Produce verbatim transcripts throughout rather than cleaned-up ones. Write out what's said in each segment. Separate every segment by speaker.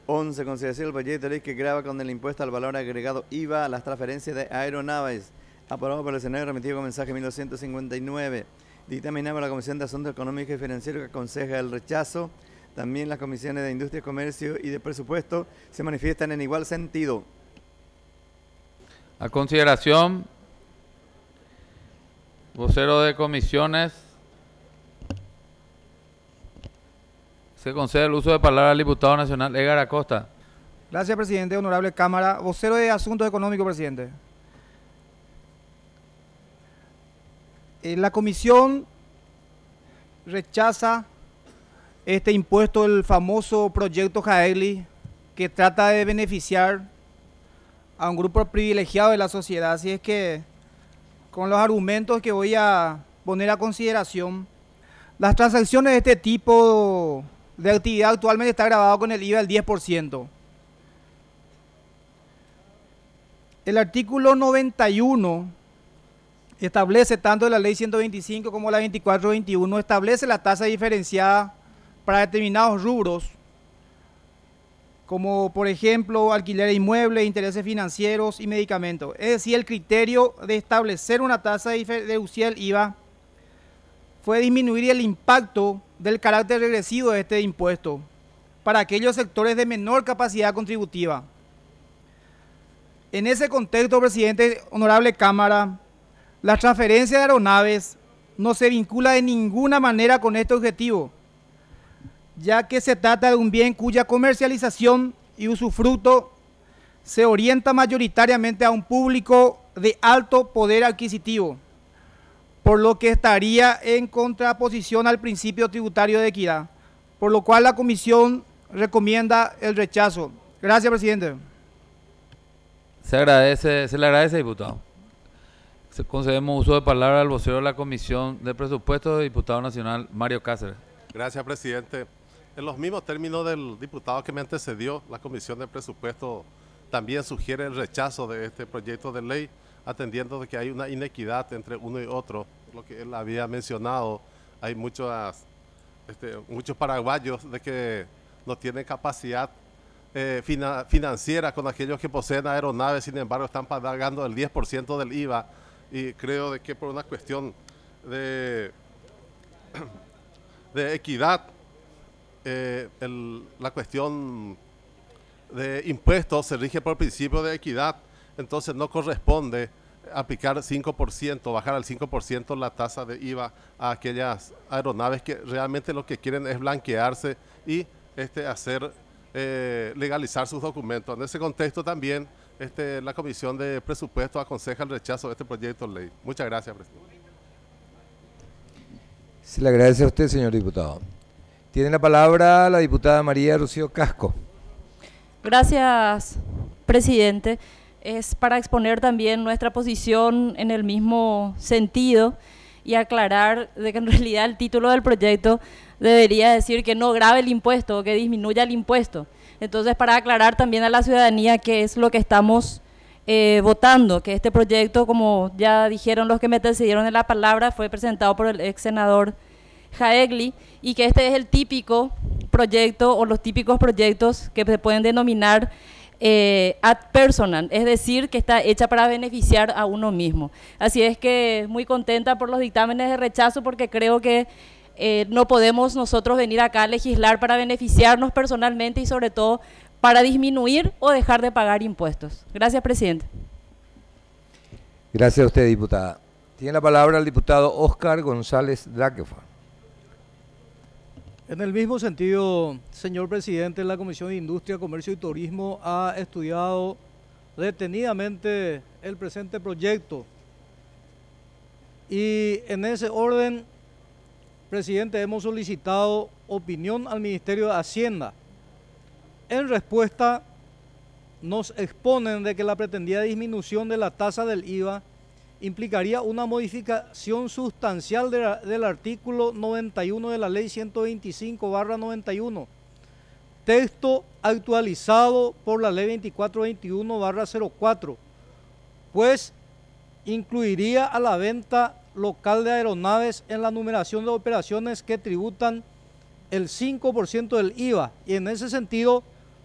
Speaker 1: once. Consideración del proyecto de ley que grava con el impuesto al valor agregado I V A a las transferencias de aeronaves. Aprobado por el Senado y remitido con mensaje mil doscientos cincuenta y nueve. Dictaminado por la Comisión de Asuntos Económicos y Financieros que aconseja el rechazo. También las comisiones de Industria, Comercio y de Presupuesto se manifiestan en igual sentido.
Speaker 2: A consideración, vocero de comisiones, se concede el uso de palabra al diputado nacional Edgar Acosta.
Speaker 3: Gracias, presidente. Honorable Cámara. Vocero de Asuntos Económicos, presidente. Eh, la comisión rechaza este impuesto, el famoso proyecto Jaegli, que trata de beneficiar a un grupo privilegiado de la sociedad. Así es que, con los argumentos que voy a poner a consideración, las transacciones de este tipo de actividad actualmente está grabado con el I V A del diez por ciento. El artículo noventa y uno establece, tanto la ley ciento veinticinco como la veinticuatro veintiuno, establece la tasa diferenciada para determinados rubros, como por ejemplo alquiler de inmuebles, intereses financieros y medicamentos. Es decir, el criterio de establecer una tasa deducida del I V A fue disminuir el impacto del carácter regresivo de este impuesto para aquellos sectores de menor capacidad contributiva. En ese contexto, presidente, honorable Cámara, la transferencia de aeronaves no se vincula de ninguna manera con este objetivo, ya que se trata de un bien cuya comercialización y usufructo se orienta mayoritariamente a un público de alto poder adquisitivo, por lo que estaría en contraposición al principio tributario de equidad, por lo cual la comisión recomienda el rechazo. Gracias, presidente.
Speaker 2: Se agradece, se le agradece, diputado. Se concedemos uso de palabra al vocero de la Comisión de Presupuestos, diputado nacional Mario Cáceres.
Speaker 4: Gracias, presidente. En los mismos términos del diputado que me antecedió, la Comisión de Presupuestos también sugiere el rechazo de este proyecto de ley, atendiendo de que hay una inequidad entre uno y otro. Lo que él había mencionado, hay muchos, este, muchos paraguayos de que no tienen capacidad eh, fina, financiera con aquellos que poseen aeronaves, sin embargo están pagando el diez por ciento del I V A, y creo de que por una cuestión de, de equidad, eh, el, la cuestión de impuestos se rige por principio de equidad, entonces no corresponde aplicar cinco por ciento, bajar al cinco por ciento la tasa de I V A a aquellas aeronaves que realmente lo que quieren es blanquearse y este, hacer eh, legalizar sus documentos. En ese contexto también este, la Comisión de Presupuestos aconseja el rechazo de este proyecto de ley. Muchas gracias, presidente.
Speaker 5: Se le agradece a usted, señor diputado. Tiene la palabra la diputada María Rocío Casco.
Speaker 6: Gracias, presidente. Es para exponer también nuestra posición en el mismo sentido y aclarar de que en realidad el título del proyecto debería decir que no grave el impuesto o que disminuya el impuesto. Entonces, para aclarar también a la ciudadanía qué es lo que estamos eh, votando, que este proyecto, como ya dijeron los que me antecedieron en la palabra, fue presentado por el ex senador Jaegli, y que este es el típico proyecto o los típicos proyectos que se pueden denominar eh, ad personam, es decir, que está hecha para beneficiar a uno mismo. Así es que muy contenta por los dictámenes de rechazo, porque creo que eh, no podemos nosotros venir acá a legislar para beneficiarnos personalmente y sobre todo para disminuir o dejar de pagar impuestos. Gracias, presidente.
Speaker 5: Gracias a usted, diputada. Tiene la palabra el diputado Óscar González Draquefa.
Speaker 7: En el mismo sentido, señor presidente, la Comisión de Industria, Comercio y Turismo ha estudiado detenidamente el presente proyecto y en ese orden, presidente, hemos solicitado opinión al Ministerio de Hacienda. En respuesta, nos exponen de que la pretendida disminución de la tasa del I V A implicaría una modificación sustancial de la, del artículo noventa y uno de la ley ciento veinticinco barra noventa y uno, texto actualizado por la ley veinticuatro veintiuno barra cero cuatro, pues incluiría a la venta local de aeronaves en la numeración de operaciones que tributan el cinco por ciento del I V A, y en ese sentido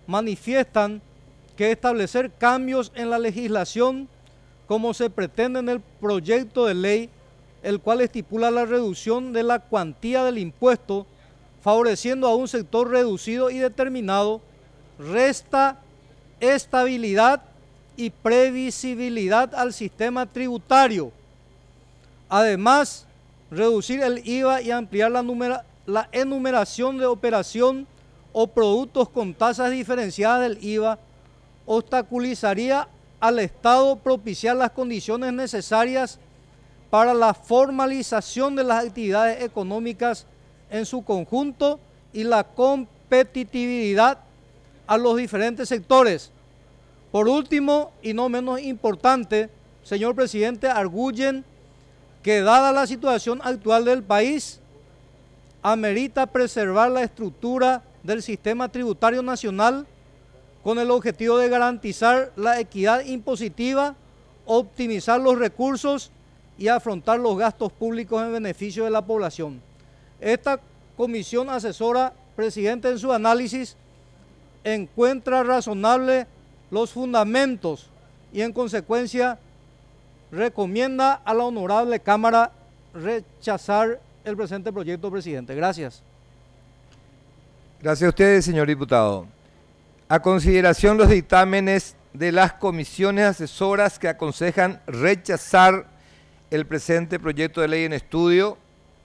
Speaker 7: manifiestan que establecer cambios en la legislación como se pretende en el proyecto de ley, el cual estipula la reducción de la cuantía del impuesto, favoreciendo a un sector reducido y determinado, resta estabilidad y previsibilidad al sistema tributario. Además, reducir el I V A y ampliar la, numera, la enumeración de operación o productos con tasas diferenciadas del I V A obstaculizaría al Estado propiciar las condiciones necesarias para la formalización de las actividades económicas en su conjunto y la competitividad a los diferentes sectores. Por último, y no menos importante, señor presidente, arguyen que dada la situación actual del país, amerita preservar la estructura del sistema tributario nacional con el objetivo de garantizar la equidad impositiva, optimizar los recursos y afrontar los gastos públicos en beneficio de la población. Esta comisión asesora, presidente, en su análisis, encuentra razonable los fundamentos y en consecuencia recomienda a la honorable Cámara rechazar el presente proyecto, presidente. Gracias.
Speaker 5: Gracias a ustedes, señor diputado. A consideración los dictámenes de las comisiones asesoras que aconsejan rechazar el presente proyecto de ley en estudio.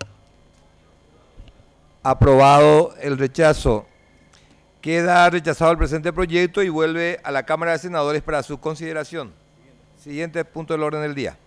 Speaker 5: Aprobado el rechazo. Queda rechazado el presente proyecto y vuelve a la Cámara de Senadores para su consideración. Siguiente punto del orden del día.